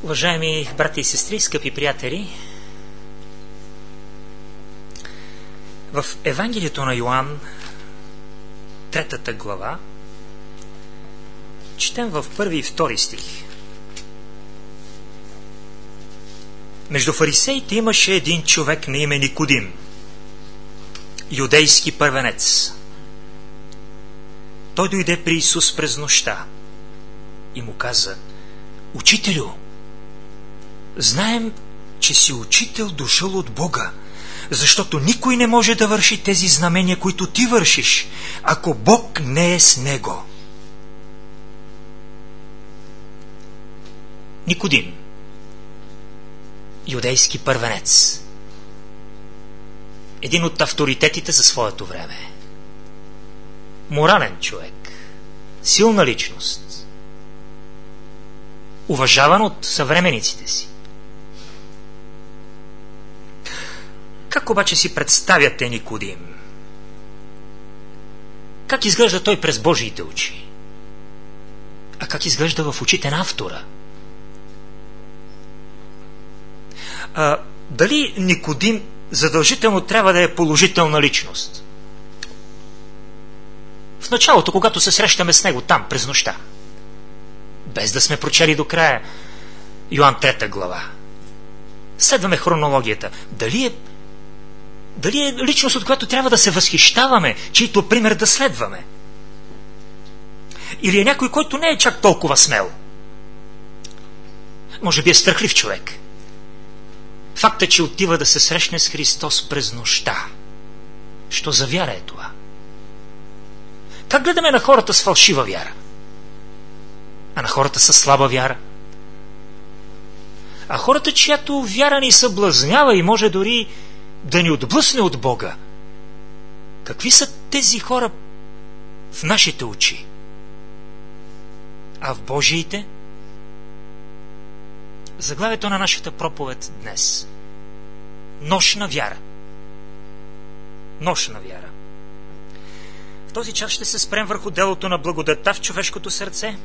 Уважаеми брати и сестри, скъпи приятели, в Евангелието на Йоан, 3 глава, четем в 1 и 2 стих. Между фарисеите имаше един човек на име Никодим, юдейски първенец. Той дойде при Исус през нощта и му каза: „Учителю, знаем, че си учител дошъл от Бога, защото никой не може да върши тези знамения, които ти вършиш, ако Бог не е с него." Никодим, юдейски първенец, един от авторитетите за своето време, морален човек, силна личност, уважаван от съвременниците си. Как обаче си представяте Никодим? Как изглежда той през Божиите очи? А как изглежда в очите на автора? Дали Никодим задължително трябва да е положителна личност? В началото, когато се срещаме с него там, през нощта, без да сме прочели до края Йоан 3 глава, следваме хронологията. Дали е личност, от която трябва да се възхищаваме, чийто пример да следваме? Или е някой, който не е чак толкова смел? Може би е страхлив човек. Факта, че отива да се срещне с Христос през нощта. Що за вяра е това? Как гледаме на хората с фалшива вяра? А на хората с слаба вяра? А хората, чиято вяра ни съблазнява и може дори да ни отблъсне от Бога, какви са тези хора в нашите очи? А в Божиите? Заглавието на нашата проповед днес: нощна вяра. Нощна вяра. В този час ще се спрем върху делото на благодатта в човешкото сърце.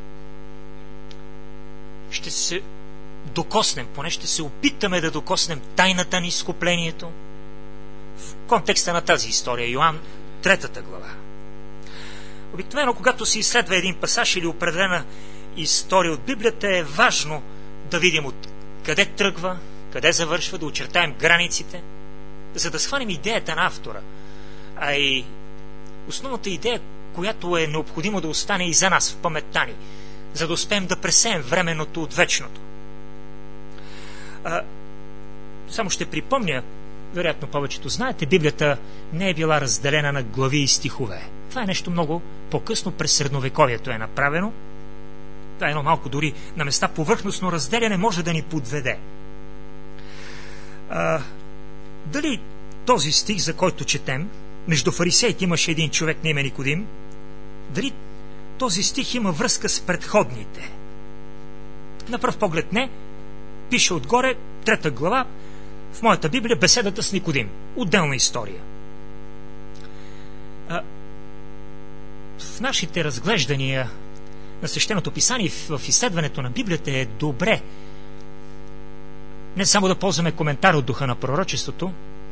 Ще се докоснем, поне ще се опитаме да докоснем тайната на изкуплението в контекста на тази история, Йоан 3 глава. Обикновено, когато се изследва един пасаж или определена история от Библията, е важно да видим от къде тръгва, къде завършва, да очертаем границите, за да схванем идеята на автора, а и основната идея, която е необходимо да остане и за нас в паметта ни, за да успеем да пресеем временното от вечното. Само ще припомня, вероятно повечето знаете, Библията не е била разделена на глави и стихове. Това е нещо много по-късно, през средновековието е направено. Това е едно малко дори на места повърхностно разделяне може да ни подведе. Дали този стих, за който четем, между фарисеите имаше един човек на име Никодим, дали този стих има връзка с предходните? На пръв поглед не. Пише отгоре, 3 глава, в моята Библия, беседата с Никодим. Отделна история. В нашите разглеждания на Свещеното писание, в изследването на Библията е добре не само да ползваме коментар от духа на пророчеството.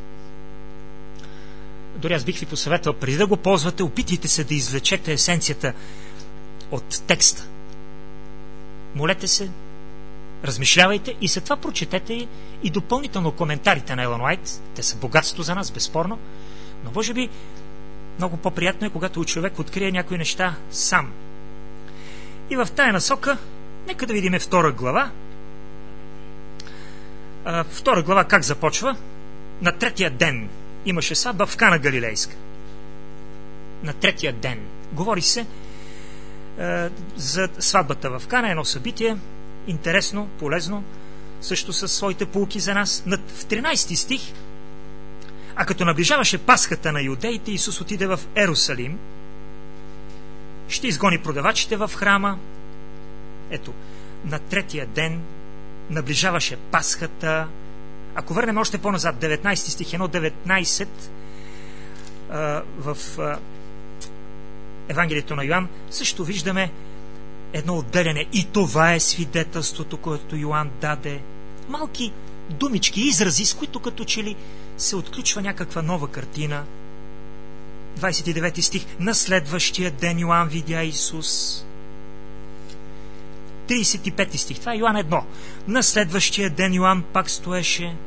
Дори аз бих ви посъветвал, преди да го ползвате, опитайте се да извлечете есенцията от текста. Молете се, размишлявайте и след това прочетете и допълнително коментарите на Елън Уайт. Те са богатство за нас, безспорно, но може би много по-приятно е, когато човек открие някои неща сам. И в тая насока, нека да видим 2 глава. 2 глава как започва? На 3-я ден имаше сватба в Кана Галилейска. На 3-я ден. Говори се за сватбата в Кана, едно събитие, интересно, полезно, също със своите поуки за нас. В 13 стих: „А като наближаваше Пасхата на юдеите, Исус отиде в Ерусалим, ще изгони продавачите в храма." Ето, на 3-я ден наближаваше Пасхата. Ако върнем още по-назад, 19 стих, 1:19, в Евангелието на Йоан, също виждаме едно отделяне. И това е свидетелството, което Йоан даде. Малки думички, изрази, с които като че ли се отключва някаква нова картина. 29 стих. На следващия ден Йоан видя Исус. 35 стих. Това е Йоан 1. На следващия ден Йоан пак стоеше.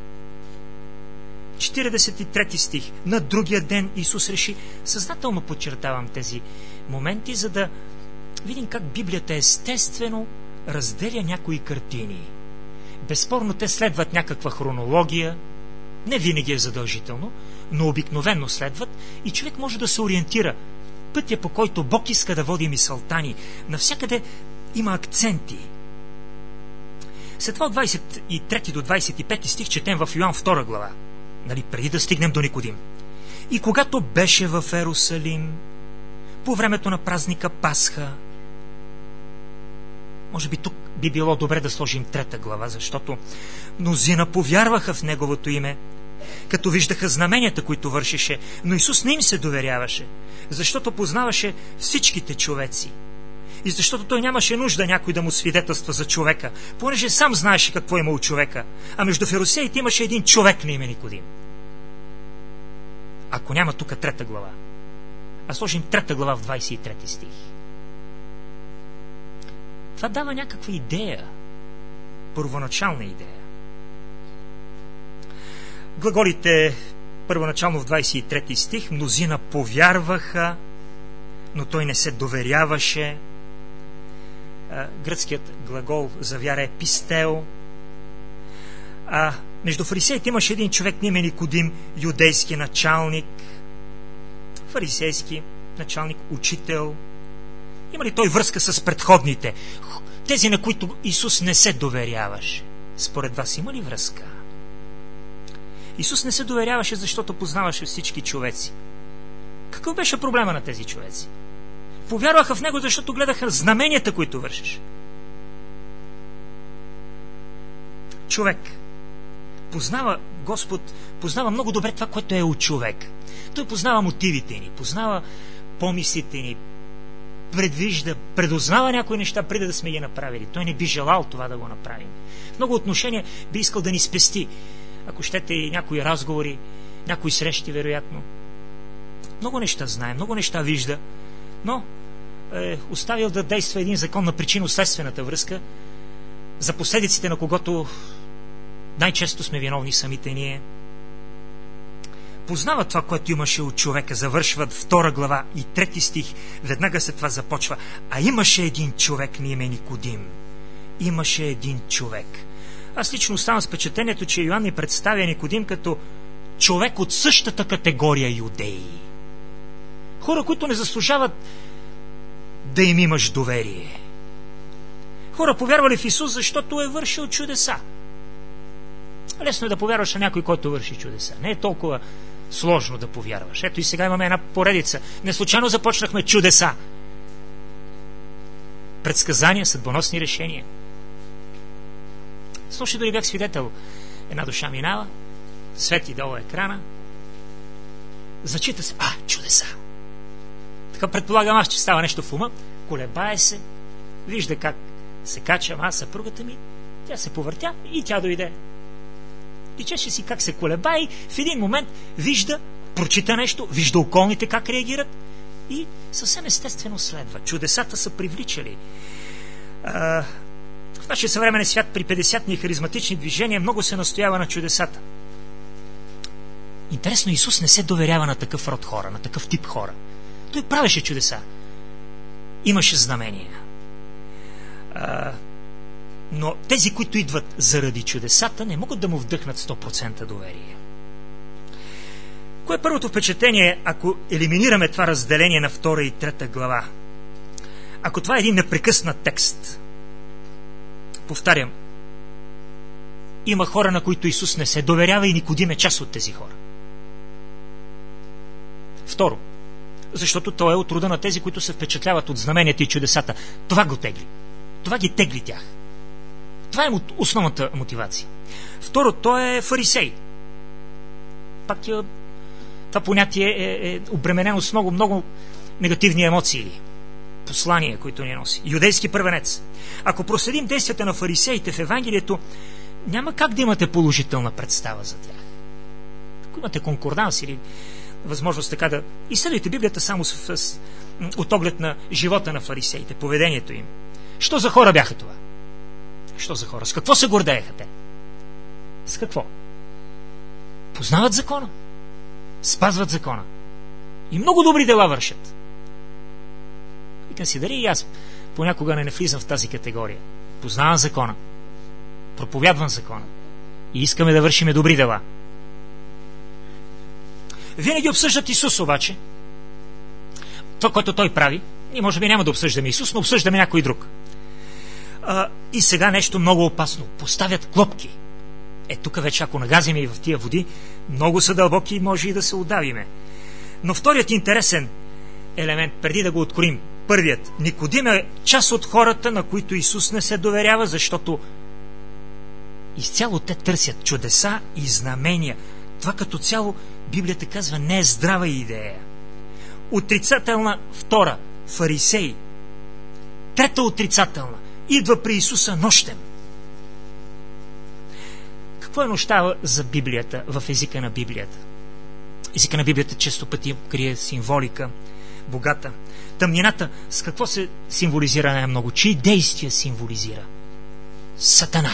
43 стих. На другия ден Исус реши. Съзнателно подчертавам тези моменти, за да видим как Библията естествено разделя някои картини. Безспорно те следват някаква хронология, не винаги е задължително, но обикновенно следват и човек може да се ориентира. Пътя, по който Бог иска да води мисълта ни, навсякъде има акценти. След това от 23 до 25 стих четем в Йоан 2 глава, преди да стигнем до Никодим. И когато беше в Ерусалим, по времето на празника Пасха, може би тук би било добре да сложим 3 глава, защото мнозина повярваха в Неговото име, като виждаха знаменията, които вършеше, но Исус не им се доверяваше, защото познаваше всичките човеци. И защото той нямаше нужда някой да му свидетелства за човека, понеже сам знаеше какво има у човека. А между фарисеите имаше един човек на име Никодим. Ако няма тук 3 глава, а сложим 3 глава в 23 стих. Това дава някаква идея, първоначална идея. Глаголите първоначално в 23 стих, мнозина повярваха, но той не се доверяваше. Гръцкият глагол за вяра е пистео. Между фарисеите имаше един човек на име Никодим, юдейски началник, фарисейски началник, учител. Има ли той връзка с предходните? Тези, на които Исус не се доверяваше. Според вас има ли връзка? Исус не се доверяваше, защото познаваше всички човеци. Какъв беше проблема на тези човеци? Повярваха в Него, защото гледаха знаменията, които вършеше. Човек познава, Господ познава много добре това, което е у човек. Той познава мотивите ни, познава помислите ни, предвижда, предузнава някои неща преди да сме ги направили. Той не би желал това да го направим. В много отношения би искал да ни спести. Ако щете и някои разговори, някои срещи, вероятно. Много неща знае, много неща вижда, но е оставил да действа един закон на причинно-следствената връзка, за последиците на когото най-често сме виновни самите ние. Познава това, което имаше от човека. Завършват 2 глава и 3 стих. Веднага след това започва. А имаше един човек на име Никодим. Имаше един човек. Аз лично оставам с впечатлението, че Йоан ни представя Никодим като човек от същата категория юдеи. Хора, които не заслужават да им имаш доверие. Хора, повярвали в Исус, защото е вършил чудеса. Лесно е да повярваш на някой, който върши чудеса. Не е толкова сложно да повярваш. Ето и сега имаме една поредица. Не случайно започнахме чудеса. Предсказания, съдбоносни решения. Слушай, дори бях свидетел. Една душа минава, свети долу екрана, зачита се. Чудеса! Така предполагам аз, че става нещо в ума, колебае се, вижда как се кача, съпругата ми, тя се повъртя и тя дойде. И чеше си как се колебае и в един момент вижда, прочита нещо, вижда околните как реагират и съвсем естествено следва. Чудесата са привличали. В нашия съвременен свят при 50-ни харизматични движения много се настоява на чудесата. Интересно, Исус не се доверява на такъв род хора, на такъв тип хора. Той правеше чудеса. Имаше знамения. Но тези, които идват заради чудесата, не могат да му вдъхнат 100% доверие. Кое е първото впечатление, ако елиминираме това разделение на 2 и 3 глава? Ако това е един непрекъснат текст, повтарям, има хора, на които Исус не се доверява и Никодим е част от тези хора. Второ, защото той е от рода на тези, които се впечатляват от знаменията и чудесата. Това го тегли. Това ги тегли тях. Това е основната мотивация. Второ, той е фарисей. Пак това понятие е обременено с много, много негативни емоции. послания, които ни носи. Юдейски първенец. Ако проследим действията на фарисеите в Евангелието, няма как да имате положителна представа за тях. Ако имате конкорданс или възможност така да изследвайте Библията само от оглед на живота на фарисеите, поведението им. Що за хора бяха това? Що за хора? С какво се гордееха те? С какво? Познават закона. Спазват закона. И много добри дела вършат. Викам си, дали и аз понякога не влизам в тази категория. Познавам закона. Проповядвам закона. И искаме да вършиме добри дела. Винаги обсъждат Исус обаче. Това, което той прави, ние може би няма да обсъждаме Исус, но обсъждаме някой друг. И сега нещо много опасно. Поставят клопки. Тук вече, ако нагазиме и в тия води, много са дълбоки и може и да се удавиме. Но вторият интересен елемент, преди да го откроим, първият, Никодим е част от хората, на които Исус не се доверява, защото изцяло те търсят чудеса и знамения. Това като цяло, Библията казва, не е здрава идея. Отрицателна втора, фарисеи. Трета отрицателна, идва при Исуса нощем. Какво е нощта за Библията в езика на Библията? Езика на Библията често пъти крие символика, богата. Тъмнината с какво се символизира най-много? Чии действия символизира? Сатана.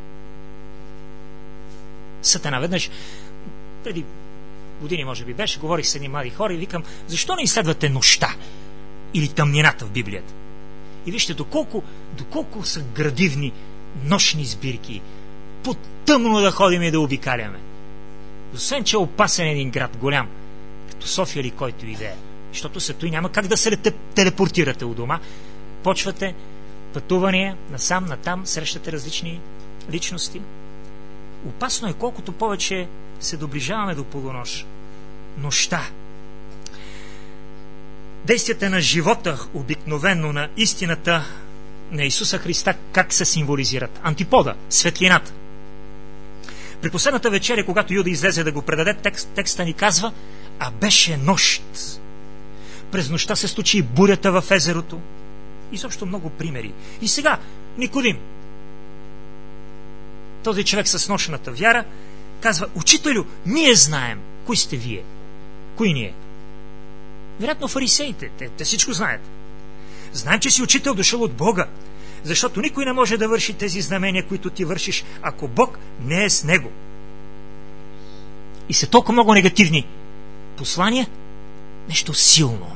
Сатана. Веднъж, преди години може би беше, говорих с едни млади хора и викам, защо не изследвате нощта или тъмнината в Библията? И вижте доколко са градивни нощни сбирки, по-тъмно да ходим и да обикаляме. Освен, че е опасен един град, голям, като София или който и да е, защото се той няма как да се телепортирате у дома. Почвате пътувания насам, натам, срещате различни личности. Опасно е колкото повече се доближаваме до полунощ. Нощта. Действията на живота, обикновено на истината на Исуса Христа, как се символизират? Антипода, светлината. При последната вечеря, когато Юда излезе да го предаде, текста ни казва, а беше нощ. През нощта се случи бурята в езерото. И също много примери. И сега Никодим, този човек с нощната вяра, казва, учителю, ние знаем. Кои сте вие? Кои ние? Вероятно фарисеите. Те всичко знаят. Знаем, че си учител дошъл от Бога, защото никой не може да върши тези знамения, които ти вършиш, ако Бог не е с него. И са толкова много негативни послания, нещо силно.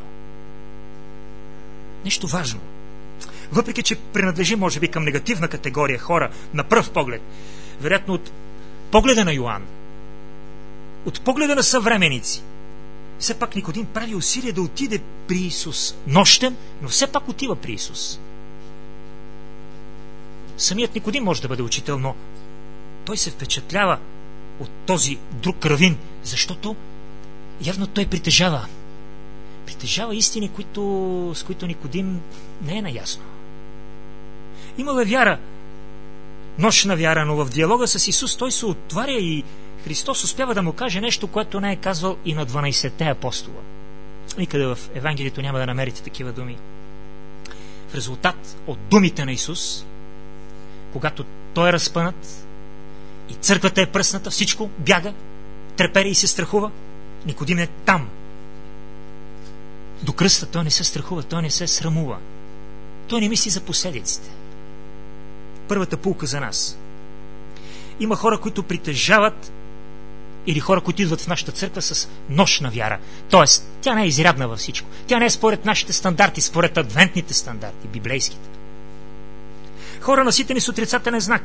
Нещо важно. Въпреки, че принадлежи, може би, към негативна категория хора, на пръв поглед, вероятно от погледа на Йоан, от погледа на съвременици, все пак Никодим прави усилие да отиде при Исус. Нощем, но все пак отива при Исус. Самият Никодим може да бъде учител, но той се впечатлява от този друг равин, защото явно той притежава истини, с които Никодим не е наясно. Имал е вяра, нощна вяра, но в диалога с Исус той се отваря и Христос успява да му каже нещо, което не е казвал и на 12-те апостола. Никъде в Евангелието няма да намерите такива думи. В резултат от думите на Исус, когато той е разпънат и църквата е пръсната, всичко бяга, трепери и се страхува, Никодим е там. До кръста той не се страхува, той не се срамува. Той не мисли за последиците. Първата пулка за нас. Има хора, които притежават или хора, които идват в нашата църква с нощна вяра. Тоест, тя не е изрядна във всичко. Тя не е според нашите стандарти, според адвентните стандарти, библейските. Хора наситени с отрицателен знак.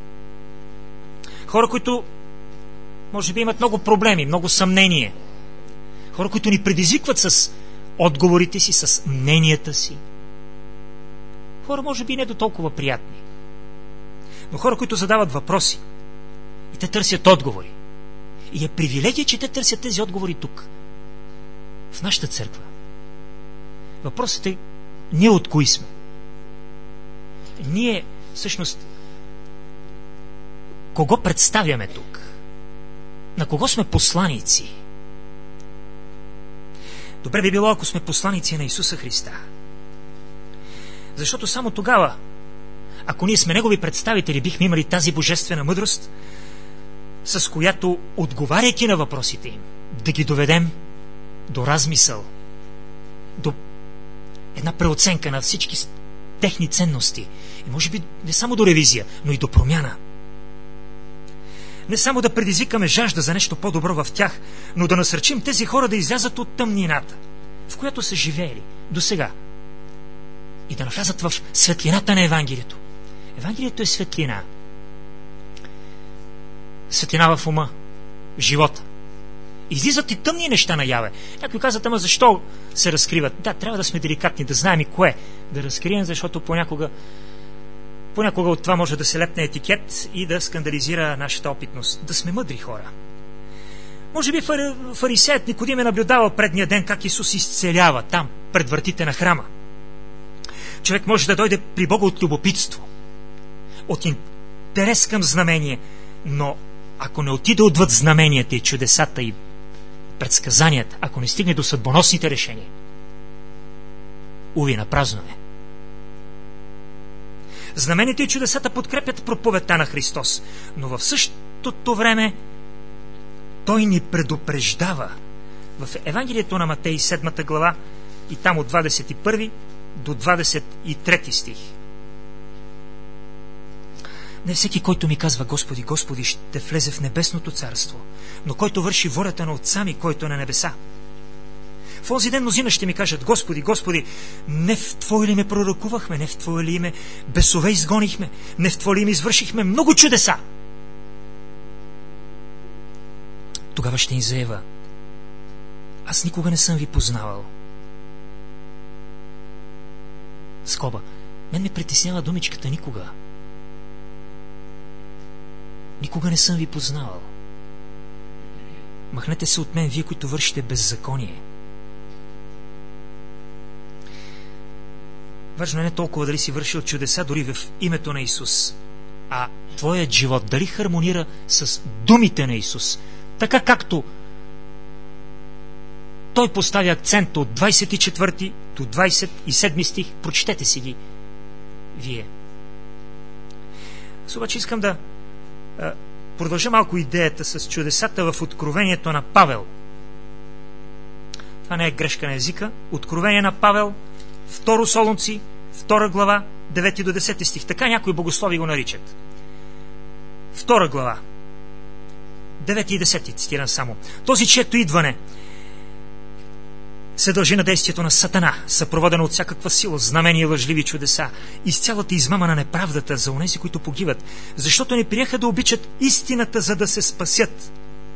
Хора, които може би имат много проблеми, много съмнение. Хора, които ни предизвикват с отговорите си, с мненията си. Хора, може би не до толкова приятни. Но хора, които задават въпроси и те търсят отговори. И е привилегия, че те търсят тези отговори тук, в нашата църква. Въпросът е, ние от кои сме? Ние, всъщност, кого представяме тук? На кого сме посланици? Добре би било, ако сме посланици на Исуса Христа. Защото само тогава, ако ние сме Негови представители, бихме имали тази божествена мъдрост, с която, отговаряйки на въпросите им, да ги доведем до размисъл, до една преоценка на всички техни ценности. И може би не само до ревизия, но и до промяна. Не само да предизвикаме жажда за нещо по-добро в тях, но да насърчим тези хора да излязат от тъмнината, в която са живеели до сега, и да навлязат в светлината на Евангелието. Евангелието е светлина. Светлина в ума, в живота. Излизат и тъмни неща наяве. Някой казват, ама защо се разкриват? Да, трябва да сме деликатни, да знаем и кое да разкрием, защото понякога от това може да се лепне етикет и да скандализира нашата опитност. Да сме мъдри хора. Може би фарисеят Никодим е наблюдавал предния ден как Исус изцелява там, пред вратите на храма. Човек може да дойде при Бога от любопитство, от интерес към знамение, но ако не отиде отвъд знаменията и чудесата и предсказанията, ако не стигне до съдбоносните решения, уви, напразно е. Знаменията и чудесата подкрепят проповедта на Христос, но в същото време Той ни предупреждава в Евангелието на Матей 7 глава и там от 21 до 23 стих. Не всеки, който ми казва Господи, Господи, ще влезе в небесното царство, но който върши волята на Отца ми, който е на небеса. В онзи ден мнозина ще ми кажат: Господи, Господи, не в Твое ли ме пророкувахме, не в Твое ли име бесове изгонихме, не в Твое ли име извършихме много чудеса? Тогава ще ни заява: аз никога не съм ви познавал. Скоба. Мен ме притеснява думичката никога. Никога не съм ви познавал. Махнете се от мен, вие, които вършите беззаконие. Важно е не толкова дали си вършил чудеса дори в името на Исус, а твоят живот дали хармонира с думите на Исус, така както Той поставя акцент от 24 до 27 стих. Прочетете си ги вие. Аз обаче искам да продължа малко идеята с чудесата в Откровението на Павел. Това не е грешка на езика. Откровение на Павел, 2 Солунци, 2 глава, 9 до 10 стих. Така някои богослови го наричат. 2 глава, 9 и 10, цитирам само. Този, чието идване се дължи на действието на Сатана, съпроводено от всякаква сила, знамения и лъжливи чудеса, и с цялата измама на неправдата за онези, които погиват, защото не приеха да обичат истината, за да се спасят.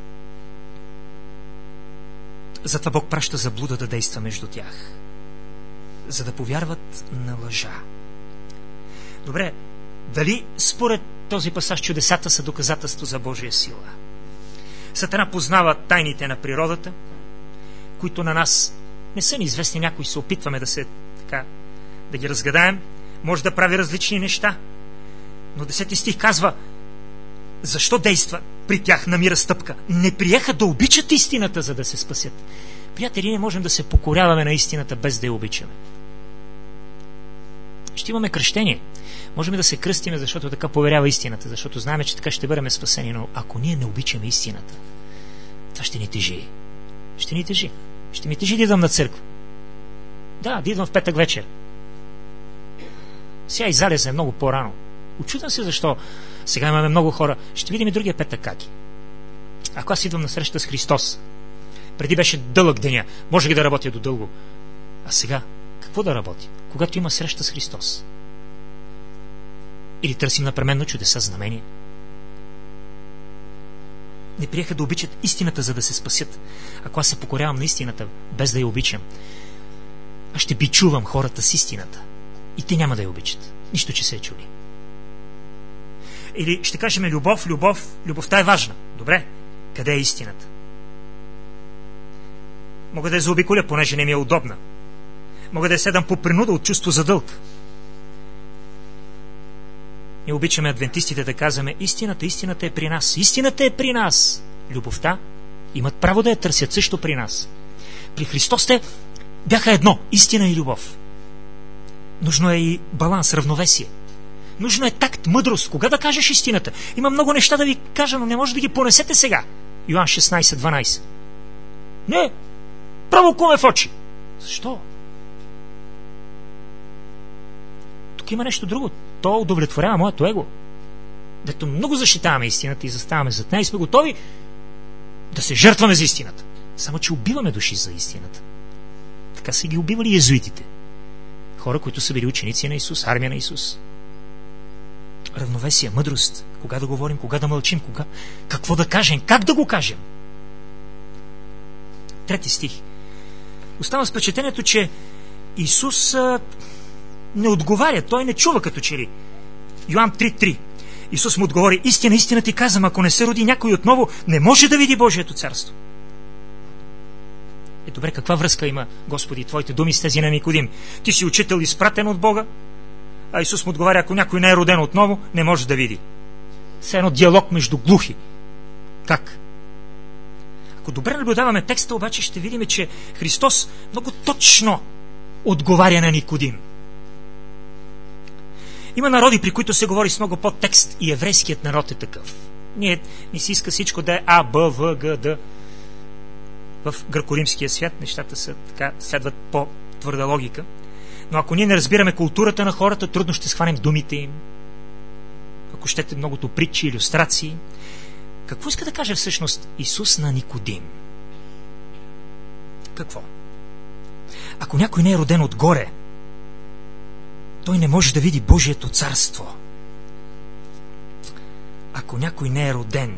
Затова Бог праща заблуда да действа между тях, за да повярват на лъжа. Добре, дали според този пасаж чудесата са доказателство за Божия сила? Сатана познава тайните на природата, които на нас не са ни известни. Някои се опитваме да ги разгадаем. Може да прави различни неща. Но 10 стих казва: защо действа при тях, намира стъпка? Не приеха да обичат истината, за да се спасят. Приятели, не можем да се покоряваме на истината без да я обичаме. Ще имаме кръщение. Можем да се кръстиме, защото така поверява истината, защото знаем, че така ще бъдем спасени, но ако ние не обичаме истината, това ще ни тежи. Ще ни тежи. Ще ми тежи да идвам на църква. Да идвам в петък вечер. Сега и залеза много по-рано. Учудвам се защо сега имаме много хора. Ще видим и другия петък как. Ако аз идвам на среща с Христос, преди беше дълъг деня, можех да работя до дълго. А сега, какво да работи? Когато има среща с Христос? Или търсим напременно чудеса, знамения? Не приеха да обичат истината, за да се спасят. Ако аз се покорявам на истината, без да я обичам, аз ще бичувам хората с истината. И те няма да я обичат. Нищо, че се е чули. Или ще кажем любов. Любовта е важна. Добре, къде е истината? Мога да я заобиколя, понеже не ми е удобна. Мога да я седам по принуда от чувство за дълг. Ние обичаме адвентистите да казваме: истината е при нас. Истината е при нас. Любовта имат право да я търсят също при нас. При Христос те бяха едно: истина и любов. Нужно е и баланс, равновесие. Нужно е такт, мъдрост. Кога да кажеш истината? Има много неща да ви кажа, но не може да ги понесете сега. Йоан 16:12. Не, право коме в очи. Защо? Тук има нещо друго. То удовлетворява моето его. Дето много защитаваме истината и заставаме зад нея и сме готови да се жертваме за истината. Само че убиваме души за истината. Така са ги убивали езуитите. Хора, които са били ученици на Исус, армия на Исус. Равновесие, мъдрост. Кога да говорим, кога да мълчим, какво да кажем, как да го кажем. 3 стих. Остава с впечатлението, че Исус не отговаря, той не чува като че ли. Йоан 3:3. Исус му отговори: истина, истина ти казвам, ако не се роди някой отново, не може да види Божието царство. Добре, каква връзка има, Господи, твоите думи с тези на Никодим? Ти си учител, изпратен от Бога, а Исус му отговаря: ако някой не е роден отново, не може да види. Все едно диалог между глухи. Как? Ако добре наблюдаваме текста, обаче ще видим, че Христос много точно отговаря на Никодим. Има народи, при които се говори с много подтекст, и еврейският народ е такъв. Ни си иска всичко да е А, Б, В, Г, Д. В гръко-римския свят нещата са така, следват по-твърда логика. Но ако ние не разбираме културата на хората, трудно ще схванем думите им. Ако щете многото притчи, илюстрации. Какво иска да каже всъщност Исус на Никодим? Какво? Ако някой не е роден отгоре, той не може да види Божието царство. Ако някой не е роден,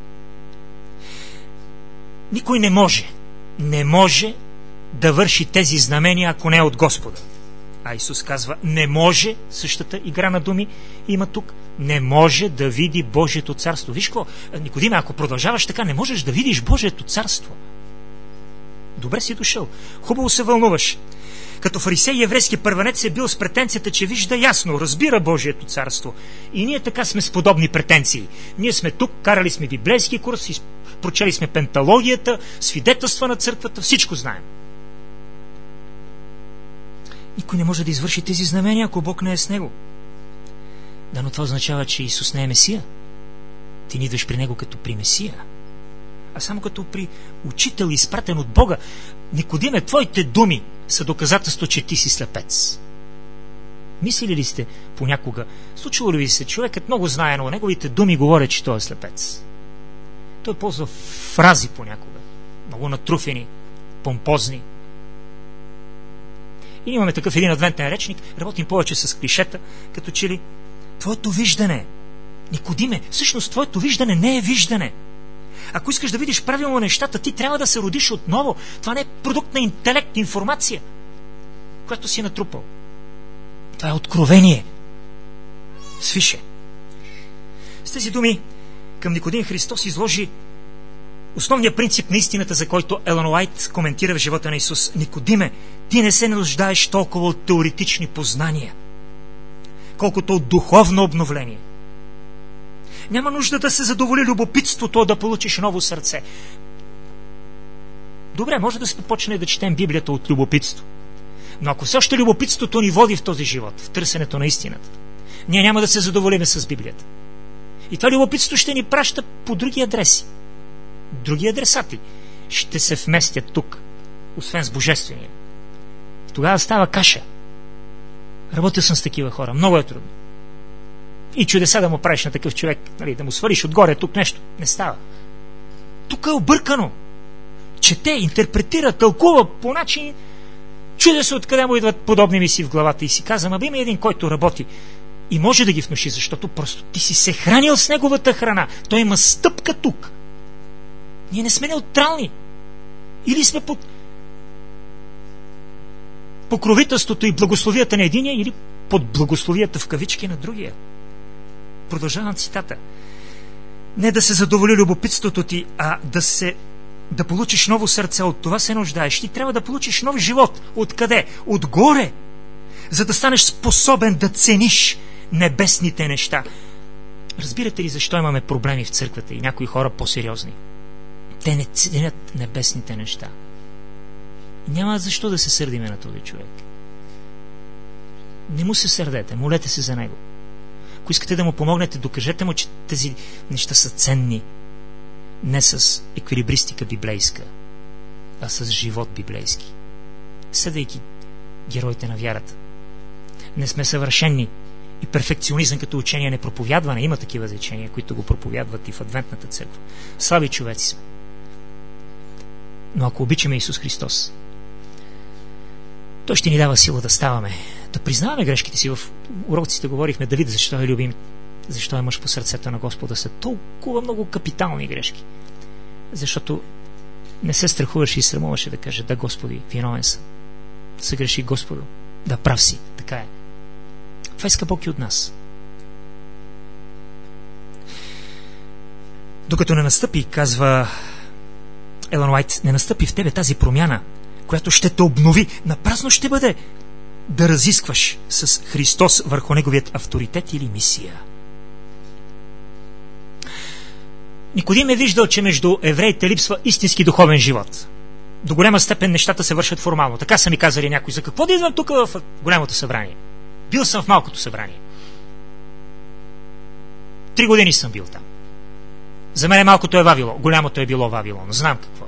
никой не може да върши тези знамения, ако не е от Господа. А Исус казва: не може, същата игра на думи има тук, не може да види Божието царство. Виж какво, Никодиме, ако продължаваш така, не можеш да видиш Божието царство. Добре си дошъл, хубаво се вълнуваш. Като фарисей и еврейски първенец е бил с претенцията, че вижда ясно, разбира Божието царство. И ние така сме с подобни претенции. Ние сме тук, карали сме библейски курс, прочели сме пенталогията, свидетелства на църквата, всичко знаем. Никой не може да извърши тези знамения, ако Бог не е с него. Да, но това означава, че Исус не е Месия. Ти не идваш при него като при Месия, а само като при учител, изпратен от Бога. Никодиме, твоите думи са доказателство, че ти си слепец. Мислили ли сте понякога, случило ли ви се, човекът много знае, но неговите думи говорят, че той е слепец? Той ползва фрази понякога, много натруфени, помпозни. И имаме такъв един адвентен речник, работим повече с клишета, като че ли твоето виждане, Никодиме, всъщност твоето виждане не е виждане. Ако искаш да видиш правилно нещата, ти трябва да се родиш отново. Това не е продукт на интелект, информация, която си натрупал. Това е откровение. Свише. С тези думи към Никодим Христос изложи основния принцип на истината, за който Елън Уайт коментира в живота на Исус. Никодиме, ти не се нуждаеш толкова от теоретични познания, колкото от духовно обновление. Няма нужда да се задоволи любопитството да получиш ново сърце. Добре, може да се почне да четем Библията от любопитство. Но ако все още любопитството ни води в този живот, в търсенето на истината, ние няма да се задоволиме с Библията. И това любопитство ще ни праща по други адреси. Други адресати ще се вместят тук, освен с Божествения. Тогава става каша. Работил съм с такива хора. Много е трудно. И чудеса да му правиш на такъв човек, нали, да му свалиш отгоре тук нещо. Не става. Тук е объркано. Чете, интерпретира, тълкува по начин. Чудя се откъде му идват подобни мисли в главата и си казвам: аби има един, който работи и може да ги внуши, защото просто ти си се хранил с неговата храна. Той има стъпка тук. Ние не сме неутрални. Или сме под покровителството и благословията на единия, или под благословията в кавички на другия. Продължавам цитата. Не да се задоволи любопитството ти, а да получиш ново сърце. От това се нуждаеш. Ти трябва да получиш нов живот. Откъде? Отгоре. За да станеш способен да цениш небесните неща. Разбирате ли защо имаме проблеми в църквата и някои хора по-сериозни? Те не ценят небесните неща. Няма защо да се сърдиме на този човек. Не му се сърдете, молете се за него. Ако искате да му помогнете, докажете му, че тези неща са ценни. Не с еквилибристика библейска, а с живот библейски. Съдейки героите на вярата. Не сме съвършени и перфекционизъм като учение не проповядване. Има такива учения, които го проповядват и в Адвентната църква. Слаби човеци сме. Но ако обичаме Исус Христос, Той ще ни дава сила да ставаме, да признаваме грешките си. В уроците говорихме Давид, защо е любим, защо е мъж по сърцето на Господа. Са толкова много капитални грешки. Защото не се страхуваше и срамуваше да каже: да, Господи, виновен съм. Съгреши, Господу. Да, прав си. Така е. Това иска Бог и от нас. Докато не настъпи, казва Елън Уайт, не настъпи в тебе тази промяна, която ще те обнови, напразно ще бъде да разискваш с Христос върху неговият авторитет или мисия. Никодим е виждал, че между евреите липсва истински духовен живот. До голяма степен нещата се вършат формално. Така са ми казали някои. За какво да идвам тук в голямото събрание? Бил съм в малкото събрание. 3 години съм бил там. За мен малкото е Вавилон, голямото е било Вавилон. Знам какво е.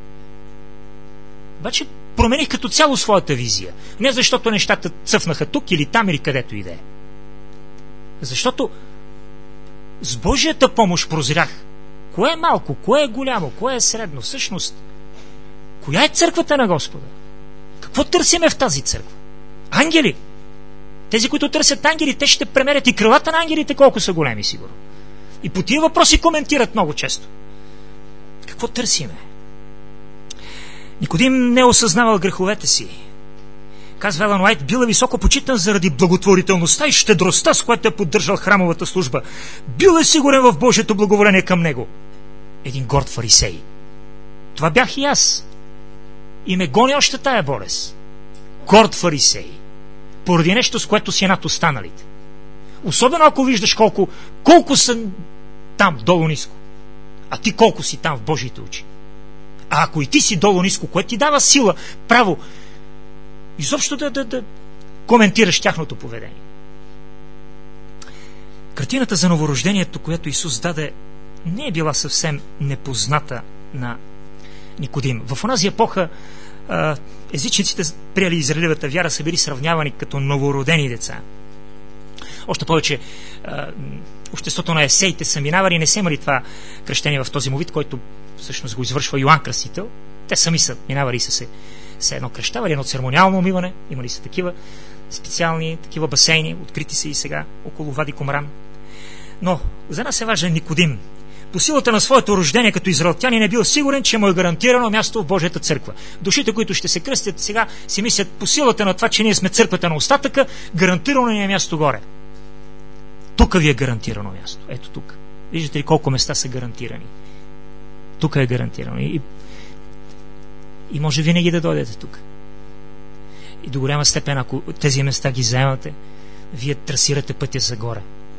Обаче промених като цяло своята визия. Не защото нещата цъфнаха тук или там или където и да е. Защото с Божията помощ прозрях кое е малко, кое е голямо, кое е средно. Всъщност, коя е църквата на Господа? Какво търсиме в тази църква? Ангели. Тези, които търсят ангели, те ще премерят и крилата на ангелите колко са големи, сигурно. И по тия въпроси коментират много често. Какво търсиме? Никодим не осъзнавал греховете си. Казва Елън Уайт, бил е високо почитан заради благотворителността и щедростта, с която е поддържал храмовата служба. Бил е сигурен в Божието благоволение към него. Един горд фарисей. Това бях и аз. И ме гони още тая болест. Горд фарисей. Поради нещо, с което си над останалите. Особено ако виждаш колко са там долу-ниско. А ти колко си там в Божиите очи. А ако и ти си долу-ниско, което ти дава сила, право, изобщо да коментираш тяхното поведение. Картината за новорождението, която Исус даде, не е била съвсем непозната на Никодим. В онази епоха езичниците, приели израилевата вяра, са били сравнявани като новородени деца. Още повече обществото на есеите са минавали и не са имали това кръщение в този му вид, който всъщност го извършва Йоан Кръстител. Те сами са минавали и са се едно кръщавали, едно церемониално умиване. Имали са такива специални такива басейни, открити са и сега около Вади Комран. Но за нас е важен Никодим. По силата на своето рождение като израелтянин е бил сигурен, че му е гарантирано място в Божията църква. Душите, които ще се кръстят сега, си мислят по силата на това, че ние сме църквата на остатъка, гарантирано ни е място горе. Тук ви е гарантирано място. Ето тук. Виждате ли колко места са гарантирани? Тук е гарантирано. И може винаги да дойдете тук. И до голяма степен, ако тези места ги заемате, вие трасирате пътя за горе.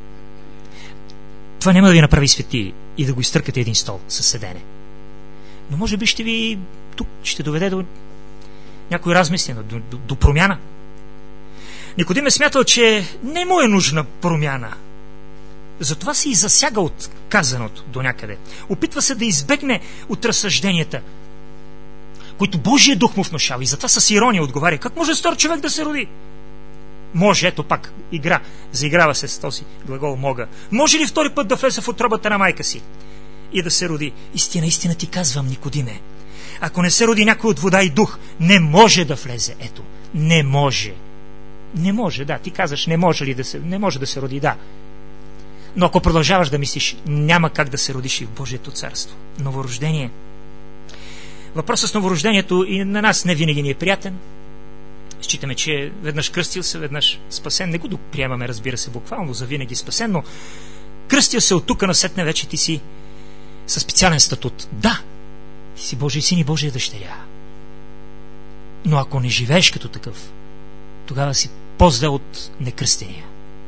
Това няма да ви направи свети и да го изтъркате един стол със седене. Но може би тук ще доведе до някой размисли, до промяна. Никодим е смятал, че не му е нужна промяна. Затова се и засяга от казаното до някъде. Опитва се да избегне от разсъжденията, които Божия дух му внушава. И затова с ирония отговаря: как може стар човек да се роди? Може, ето пак игра. Заиграва се с този глагол мога. Може ли втори път да влезе в утробата на майка си и да се роди? Истина ти казвам, Никодиме. Ако не се роди някой от вода и дух, не може да влезе. Ето, не може. Не може, да. Ти казваш, не може да се роди, да. Но ако продължаваш да мислиш, няма как да се родиш и в Божието царство. Новорождение. Въпросът с новорождението и на нас не винаги ни е приятен. Считаме, че веднъж кръстил се, веднъж спасен. Не го приемаме, разбира се, буквално за винаги спасен, но кръстил се от тук насетне, вече ти си със специален статут. Да, ти си Божий син и Божия дъщеря. Но ако не живееш като такъв, тогава си по-зле от некръстения.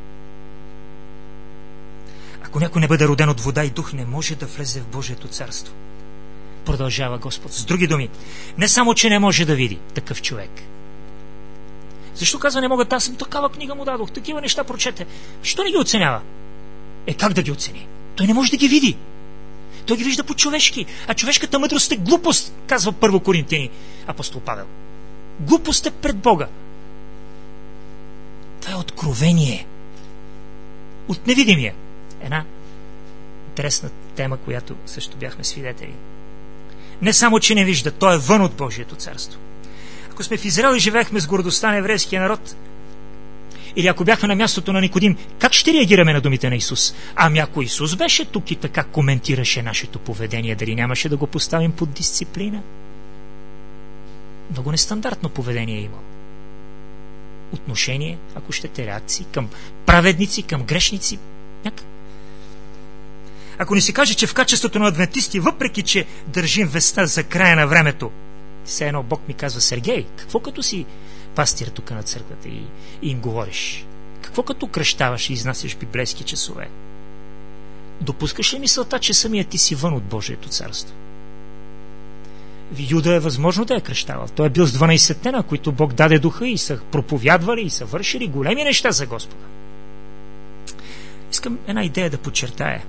Ако някой не бъде роден от вода и дух, не може да влезе в Божието царство. Продължава Господ. С други думи, не само, че не може да види такъв човек. Защо казва не могат? Аз съм такава книга му дадох, такива неща прочете. Що не ги оценява? Как да ги оцени? Той не може да ги види. Той ги вижда по-човешки. А човешката мъдрост е глупост, казва 1 Коринтияни апостол Павел. Глупост е пред Бога. Това е откровение от невидимия. Една интересна тема, която също бяхме свидетели. Не само, че не вижда, той е вън от Божието царство. Ако сме в Израел и живеехме с гордостта на еврейския народ, или ако бяхме на мястото на Никодим, как ще реагираме на думите на Исус? Ами ако Исус беше тук и така коментираше нашето поведение, дали нямаше да го поставим под дисциплина? Много нестандартно поведение е имал. Отношение, ако щете, реакции към праведници, към грешници. Ако ни се каже, че в качеството на адвентисти, въпреки че държим веста за края на времето, все едно Бог ми казва: Сергей, какво като си пастир тук на църквата и им говориш? Какво като кръщаваш и изнасяш библейски часове? Допускаш ли мисълта, че самият ти си вън от Божието царство? Юда е възможно да е кръщавал. Той е бил с 12-те, на които Бог даде духа и са проповядвали и са вършили големи неща за Господа. Искам една идея да подчертая.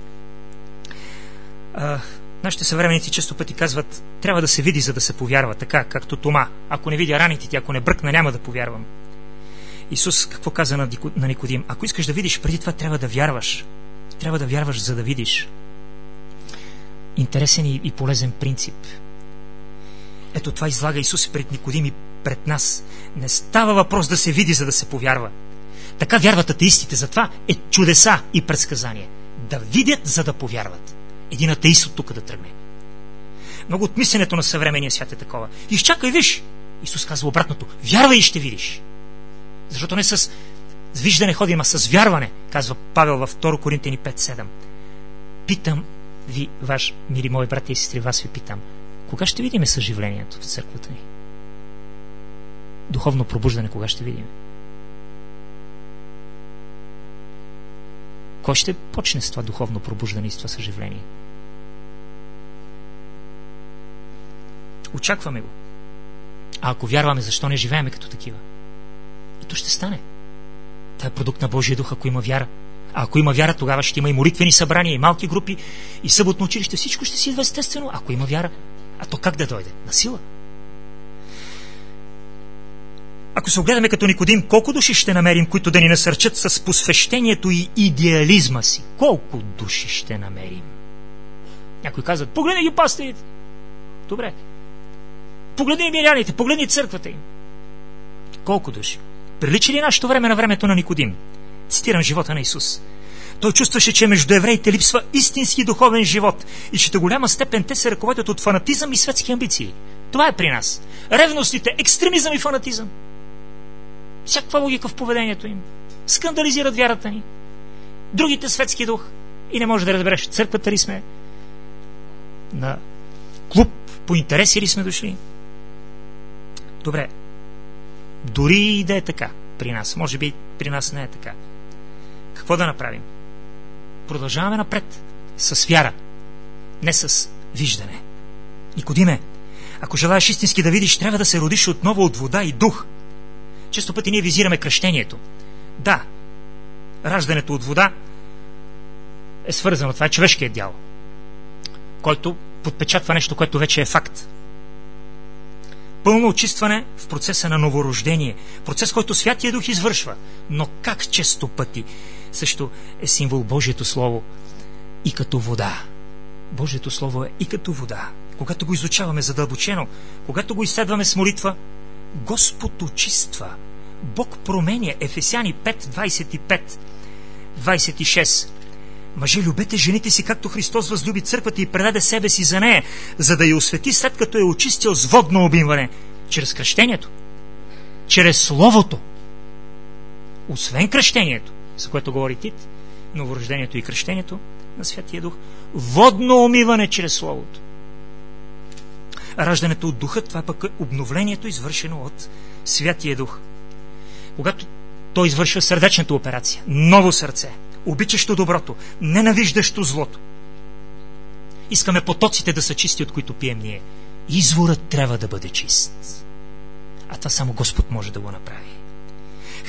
Нашите съвременници често пъти казват: трябва да се види, за да се повярва, така както Тома. Ако не видя раните ти, ако не бръкна, няма да повярвам. Исус какво каза на Никодим? Ако искаш да видиш, преди това трябва да вярваш. Трябва да вярваш, за да видиш. Интересен и полезен принцип. Ето това излага Исус пред Никодим и пред нас. Не става въпрос да се види, за да се повярва. Така вярват атеистите. Затова е чудеса и предсказания. Да видят, за да повярват. Един атеист от тук да тръгне. Много от мисленето на съвременния свят е такова. Изчакай, виж! Исус казва обратното: вярвай и ще видиш. Защото не с виждане ходим, а с вярване, казва Павел във 2 Коринтияни 5:7. Питам ви, мили мои братя и сестри, вас ви питам: кога ще видим съживлението в църквата ни? Духовно пробуждане кога ще видим? Кой ще почне с това духовно пробуждане и с това съживление? Очакваме го. А ако вярваме, защо не живееме като такива? И то ще стане. Това е продукт на Божия дух, ако има вяра. А ако има вяра, тогава ще има и молитвени събрания, и малки групи, и съботно училище. Всичко ще си идва естествено, ако има вяра. А то как да дойде? На сила. Ако се огледаме като Никодим, колко души ще намерим, които да ни насърчат с посвещението и идеализма си? Колко души ще намерим? Някои казват: погледни ги пастирите. Добре. Погледни миряните, погледни църквата им. Колко души? Прилича ли нашето време на времето на Никодим? Цитирам живота на Исус. Той чувстваше, че между евреите липсва истински духовен живот и че до голяма степен те се ръководят от фанатизъм и светски амбиции. Това е при нас. Ревностите, екстремизъм и фанатизъм. Всякаква логика в поведението им. Скандализират вярата ни. Другите светски дух. И не може да разбереш, църквата ли сме, на клуб по интереси ли сме дошли. Добре. Дори и да е така при нас. Може би при нас не е така. Какво да направим? Продължаваме напред с вяра, не с виждане. Никодиме, ако желаеш истински да видиш, трябва да се родиш отново от вода и дух. Често пъти ние визираме кръщението. Да, раждането от вода е свързано. Това е човешкият дял, който подпечатва нещо, което вече е факт. Пълно очистване в процеса на новорождение. Процес, който Святия Дух извършва. Но как често пъти също е символ Божието Слово и като вода. Божието Слово е и като вода. Когато го изучаваме задълбочено, когато го изследваме с молитва, Господ очиства. Бог променя. Ефесяни 5, 25-26. Мъже, любете жените си, както Христос възлюби църквата и предаде себе си за нея, за да я освети, след като е очистил с водно обимване, чрез кръщението, чрез Словото. Освен кръщението, за което говори Тит, новорождението и кръщението на Святия Дух, водно умиване чрез Словото. Раждането от Духа, това пък е обновлението, извършено от Святия Дух. Когато той извършва сърдечната операция, ново сърце, обичащо доброто, ненавиждащо злото. Искаме потоците да са чисти, от които пием ние. Изворът трябва да бъде чист. А това само Господ може да го направи.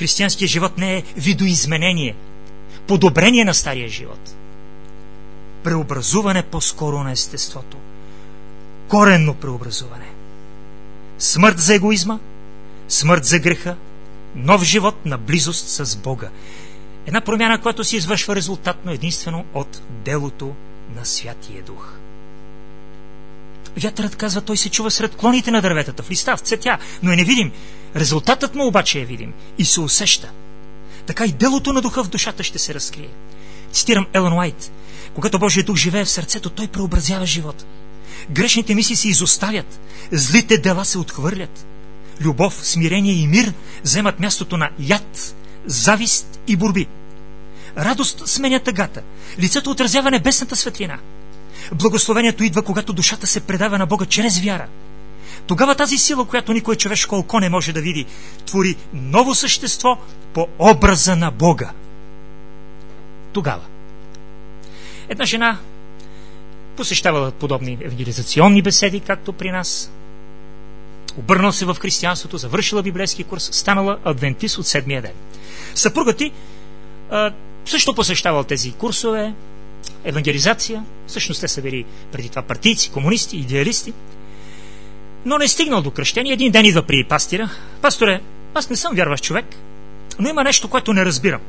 Християнският живот не е видоизменение, подобрение на стария живот. Преобразуване по-скоро на естеството. Коренно преобразуване. Смърт за егоизма, смърт за греха, нов живот на близост с Бога. Една промяна, която се извършва резултатно единствено от делото на Святия Дух. Вятърът, казва, той се чува сред клоните на дърветата, в листа, в цветя, но е невидим. Резултатът му обаче е видим и се усеща. Така и делото на Духа в душата ще се разкрие. Цитирам Елън Уайт. Когато Божия Дух живее в сърцето, той преобразява живота. Грешните мисли се изоставят, злите дела се отхвърлят. Любов, смирение и мир вземат мястото на яд, завист и борби. Радост сменя тъгата, лицето отразява небесната светлина. Благословението идва, когато душата се предава на Бога чрез вяра. Тогава тази сила, която никое човешко око не може да види, твори ново същество по образа на Бога. Тогава една жена посещавала подобни евангелизационни беседи, както при нас. Обърнала се в християнството, завършила библейски курс, станала адвентист от 7-я ден. Съпругът ти също посещавал тези курсове, евангелизация. Всъщност те са били преди това партийци, комунисти, идеалисти. Но не е стигнал до кръщение. Един ден идва при пастира. Пасторе, аз не съм вярващ човек, но има нещо, което не разбирам.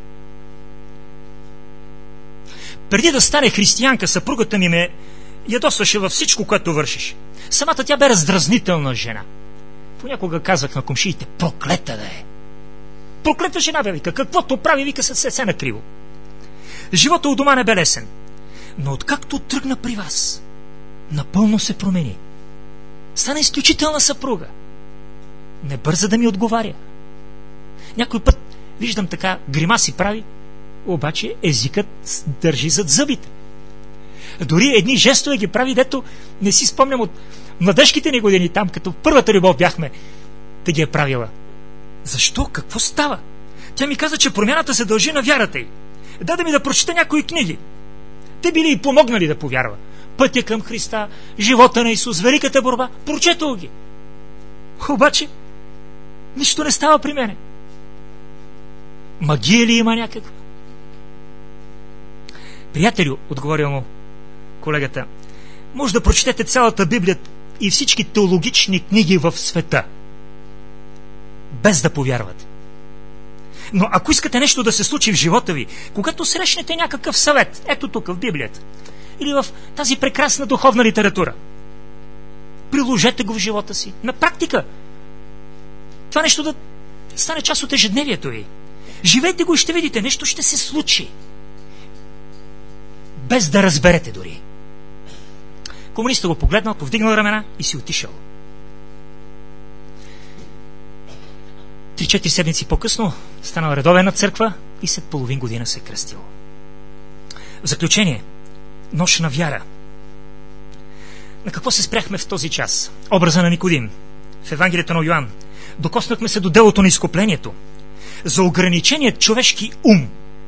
Преди да стане християнка, съпругата ми ме ядосваше във всичко, което вършиш. Самата тя бе раздразнителна жена. Понякога казвах на комшиите: проклета да е. Проклета жена, бе, вика. Каквото прави, вика, се накриво. Живота у дома не бе лесен. Но откакто тръгна при вас, напълно се промени. Стана изключителна съпруга. Не бърза да ми отговаря. Някой път виждам така, гримаси прави, обаче езикът държи зад зъбите. Дори едни жестове ги прави, дето не си спомням от младежките ни години, там като в първата любов бяхме, да ги е правила. Защо? Какво става? Тя ми каза, че промяната се дължи на вярата й. Даде ми да прочета някои книги. Те били и помогнали да повярва. Пътя към Христа, живота на Исус, великата борба. Прочетал ги. Обаче нищо не става при мене. Магия ли има някаква? Приятелю, отговорил му колегата, може да прочетете цялата Библия и всички теологични книги в света, без да повярвате. Но ако искате нещо да се случи в живота ви, когато срещнете някакъв съвет, ето тук в Библията, или в тази прекрасна духовна литература, приложете го в живота си. На практика. Това нещо да стане част от ежедневието ви. Живейте го и ще видите, нещо ще се случи. Без да разберете дори. Комунистът го погледнал, повдигнал ramена и си отишъл. 3-4 седмици по-късно станал редовен на църква и след половин година се кръстил. В заключение, нощ на вяра. На какво се спряхме в този час? Образа на Никодим. В Евангелието на Йоан. Докоснахме се до делото на изкуплението. За ограниченият човешки ум.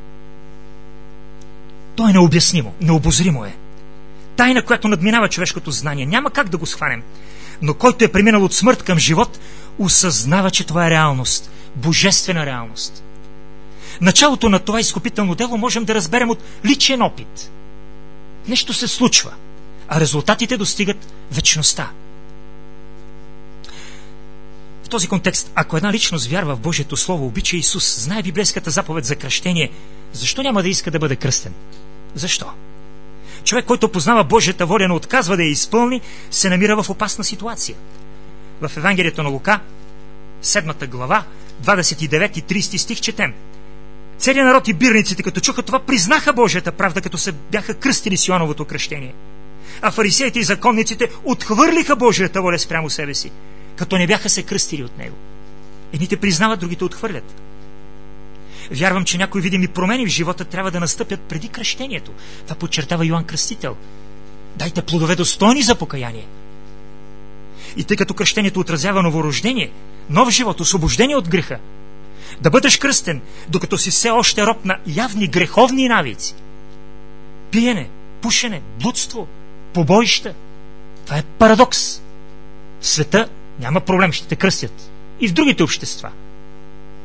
То е необяснимо, необозримо е. Тайна, която надминава човешкото знание. Няма как да го схванем. Но който е преминал от смърт към живот, осъзнава, че това е реалност. Божествена реалност. Началото на това изкупително дело можем да разберем от личен опит. Нещо се случва, а резултатите достигат вечността. В този контекст, ако една личност вярва в Божието Слово, обича Исус, знае библейската заповед за кръщение, защо няма да иска да бъде кръстен? Защо? Човек, който познава Божията воля, но отказва да я изпълни, се намира в опасна ситуация. В Евангелието на Лука, 7 глава, 29 и 30 стих четем: целият народ и бирниците, като чуха това, признаха Божията правда, като се бяха кръстили с Йоановото кръщение. А фарисеите и законниците отхвърлиха Божията воля спрямо себе си, като не бяха се кръстили от него. Едните признават, другите отхвърлят. Вярвам, че някои видими промени в живота трябва да настъпят преди кръщението. Това подчертава Йоан Кръстител. Дайте плодове достойни за покаяние. И тъй като кръщението отразява новорождение, нов живот, освобождение от греха, да бъдеш кръстен, докато си все още роб на явни греховни навици. Пиене, пушене, блудство, побоища. Това е парадокс. В света няма проблем, ще те кръстят. И в другите общества.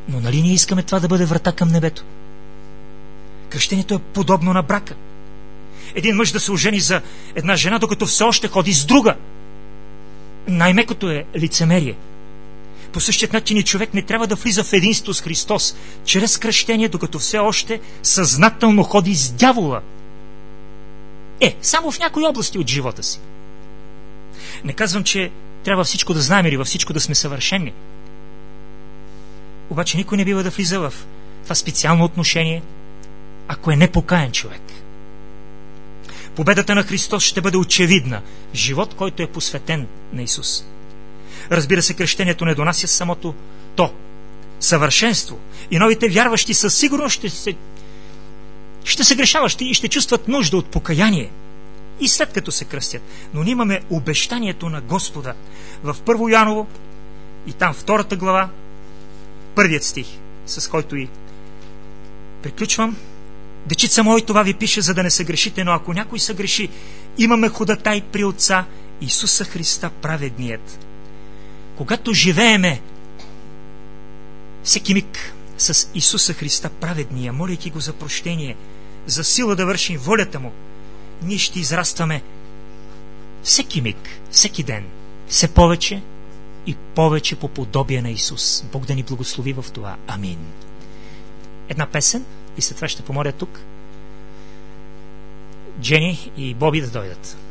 Но нали ние искаме това да бъде врата към небето? Кръщението е подобно на брака. Един мъж да се ожени за една жена, докато все още ходи с друга. Най-мекото е лицемерие. По същия начин и човек не трябва да влиза в единство с Христос чрез кръщение, докато все още съзнателно ходи с дявола. Само в някои области от живота си. Не казвам, че трябва всичко да знаем или във всичко да сме съвършени. Обаче никой не бива да влиза в това специално отношение, ако е непокаян човек. Победата на Христос ще бъде очевидна. Живот, който е посветен на Исус. Разбира се, кръщението не донася самото то съвършенство. И новите вярващи със сигурност ще се грешават и ще чувстват нужда от покаяние. И след като се кръстят. Но ние имаме обещанието на Господа в 1 Йоаново и там 2 глава, 1 стих, с който и приключвам. Дечица мои, това ви пише, за да не се грешите, но ако някой се греши, имаме ходатай при Отца Исуса Христа праведният. Когато живееме всеки миг с Исуса Христа праведния, молейки го за прощение, за сила да вършим волята Му, ние ще израстваме всеки миг, всеки ден, все повече и повече по подобие на Исус. Бог да ни благослови в това. Амин. Една песен и след това ще помоля тук Джени и Боби да дойдат.